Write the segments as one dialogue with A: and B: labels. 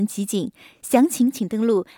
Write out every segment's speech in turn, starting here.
A: 集锦，详情请登录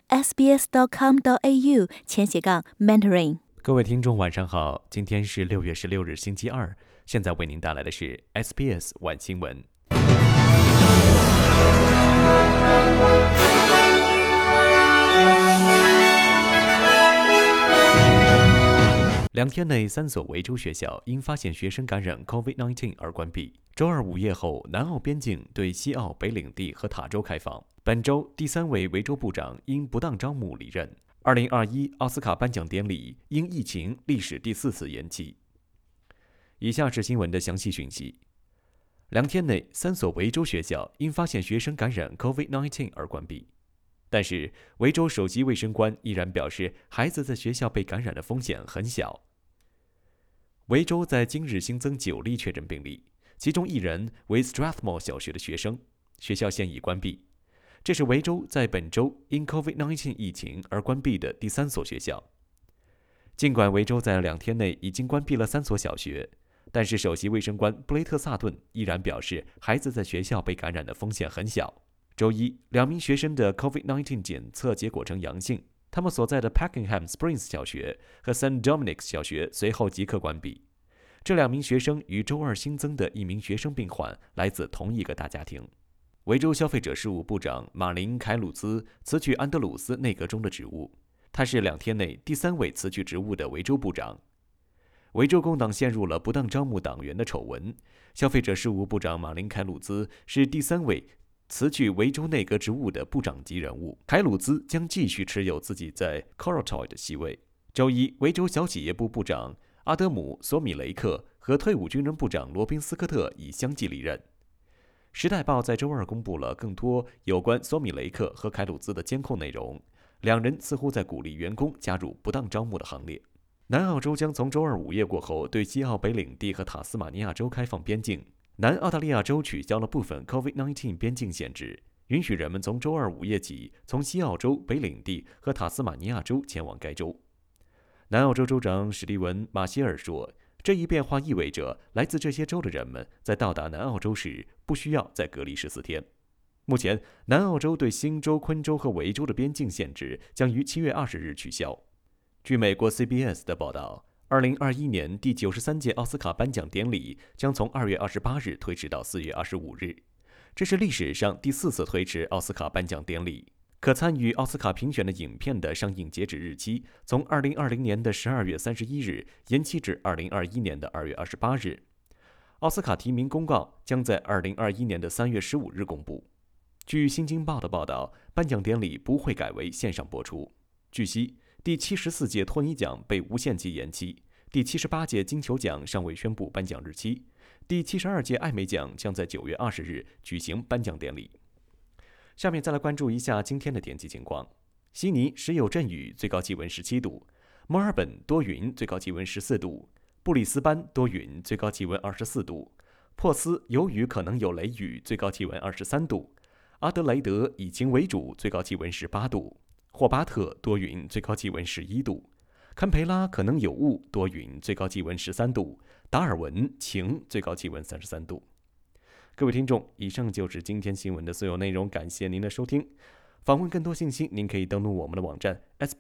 A: sbs.com.au/mentoring。
B: 各位听众晚上好，今天是6月16日星期二，现在为您带来的是 SBS 晚新闻。2天内3所维州学校因发现学生感染 COVID-19 而关闭。周二午夜后，南澳边境对西澳北领地和塔州开放。本周第3位维州部长因不当招募离任。2021奥斯卡颁奖典礼因疫情历史第4次延期。以下是新闻的详细讯息。2天内3所维州学校因发现学生感染 COVID-19 而关闭。但是，维州首席卫生官依然表示，孩子在学校被感染的风险很小。维州在今日新增9例确诊病例，其中1人为 Strathmore 小学的学生，学校现已关闭。这是维州在本周因 COVID-19 疫情而关闭的第3所学校。尽管维州在2天内已经关闭了3所小学，但是首席卫生官布雷特·萨顿依然表示，孩子在学校被感染的风险很小。周一，2名学生的 COVID-19 检测结果呈阳性，他们所在的 Pakenham Springs 小学和 St. Dominic's 小学随后即刻关闭。这2名学生与周二新增的1名学生病患来自同一个大家庭。维州消费者事务部长马林·凯鲁兹辞去安德鲁斯内阁中的职务，他是2天内第3位辞去职务的维州部长。维州工党陷入了不当招募党员的丑闻，消费者事务部长马林·凯鲁兹是第3位辞去维州内阁职务的部长级人物。凯鲁兹将继续持有自己在 Corytoid 的席位。周一，维州小企业部部长阿德姆·索米雷克和退伍军人部长罗宾斯科特已相继离任。时代报在周二公布了更多有关索米雷克和凯鲁兹的监控内容，2人似乎在鼓励员工加入不当招募的行列。南澳洲将从周二午夜过后对西澳北领地和塔斯马尼亚州开放边境。南澳大利亚州取消了部分 COVID-19 边境限制，允许人们从周二午夜起从西澳洲、北领地和塔斯马尼亚州前往该州。南澳洲州长史蒂文·马歇尔说，这一变化意味着来自这些州的人们在到达南澳洲时不需要再隔离14天。目前，南澳洲对新州、昆州和维州的边境限制将于7月20日取消。据美国 CBS 的报道，2021年第93届奥斯卡颁奖典礼将从2月28日推迟到4月25日，这是历史上第4次推迟奥斯卡颁奖典礼。可参与奥斯卡评选的影片的上映截止日期从2020年的12月31日延期至2021年的2月28日。奥斯卡提名公告将在2021年的3月15日公布。据《新京报》的报道，颁奖典礼不会改为线上播出。据悉，第74届托尼奖被无限期延期，第78届金球奖尚未宣布颁奖日期，第72届艾美奖将在9月20日举行颁奖典礼。下面再来关注一下今天的天气情况。悉尼时有阵雨，最高气温17度；墨尔本多云，最高气温14度；布里斯班多云，最高气温24度；珀斯有雨可能有雷雨，最高气温23度；阿德雷德以晴为主，最高气温18度；霍巴特多云，最高气温11度；堪培拉可能有雾，多云，最高气温13度；达尔文晴，最高气温33度。各位听众，以上就是今天新闻的所有内容，感谢您的收听。访问更多信息，您可以登录我们的网站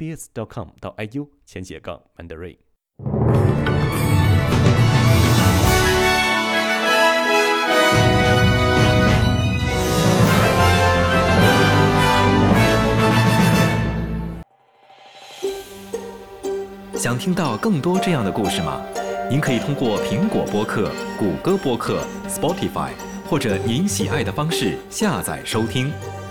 B: sbs.com.au/Mandarin。
C: 想听到更多这样的故事吗？您可以通过苹果播客、谷歌播客、Spotify 或者您喜爱的方式下载收听。